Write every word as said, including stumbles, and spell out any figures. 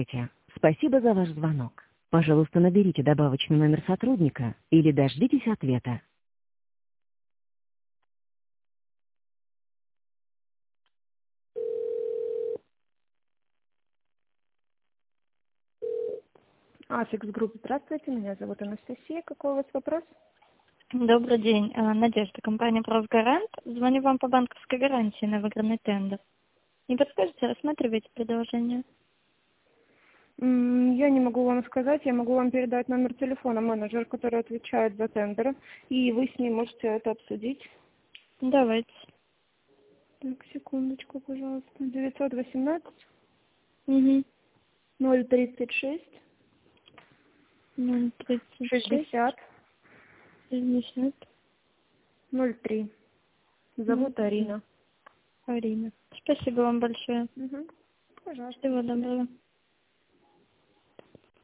Спасибо за ваш звонок. Пожалуйста, наберите добавочный номер сотрудника или дождитесь ответа. Афикс Групп, здравствуйте, меня зовут Анастасия. Какой у вас вопрос? Добрый день. Э, Надежда, компания «Правгарант». Звоню вам по банковской гарантии на выигранный тендер. Не подскажете, рассматриваете предложение? М, Я не могу вам сказать, я могу вам передать номер телефона менеджера, который отвечает за тендеры, и вы с ним можете это обсудить. Давайте. Так, секундочку, пожалуйста. девятьсот восемнадцать Угу. ноль тридцать шесть ноль тридцать шесть шестьдесят шестьдесят ноль три. ноль Зовут три. Арина. Арина. Спасибо вам большое. Угу. Пожалуйста. Всего доброго.